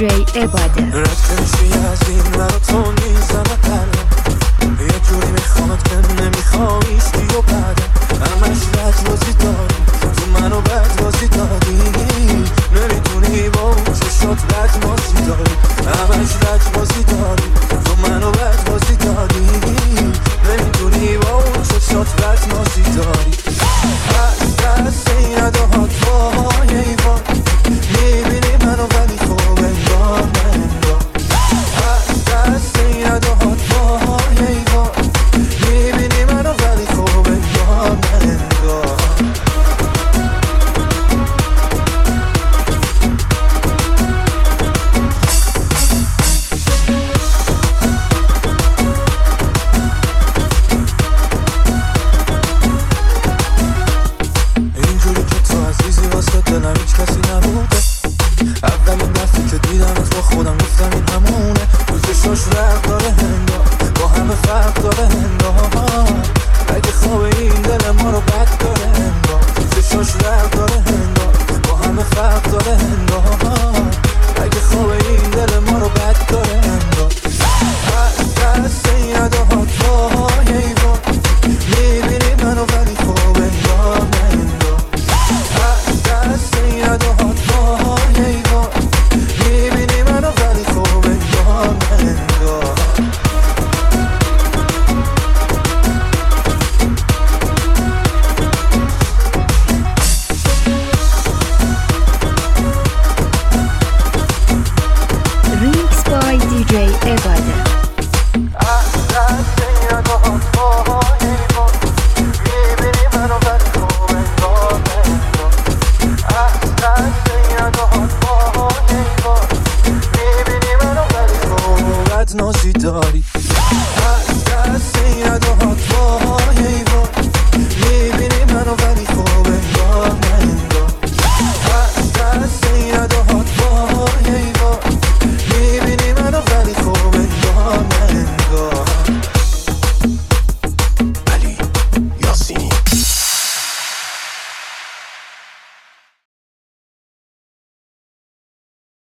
عباده. رد کنشی از این براتون میزم قلبم، یه جوری میخواد که نمیخوایستی و بعدم همش لجبازی داری، تو منو بدبازی دادی، نمیتونی با اون چشات لجبازی داری، همش لجبازی داری، تو منو بدبازی دادی، نمیتونی با اون چشات لجبازی داری. از دست این اداهات وای ایوان، میبینی منو ولی خوب انگار ننگار. از دست این اداهات وای ایوان، میبینی منو ولی خوب انگار ننگار. اینجوری که تو عزیزی واسه دلم هیچ کسی نبوده، اولین دفعه که دیدمت با خودم گفتم این همونه، روزشاش رق داره هنگار، با همه فرق داره هنگار، اگه خواب این دل ما رو بد داره هنگار، روزشاش رق داره هنگار، با همه فرق داره هنگار، اگه خواب این دل ما رو بد داره هنگار. از دست این اداهات وای ایوان، میبینی منو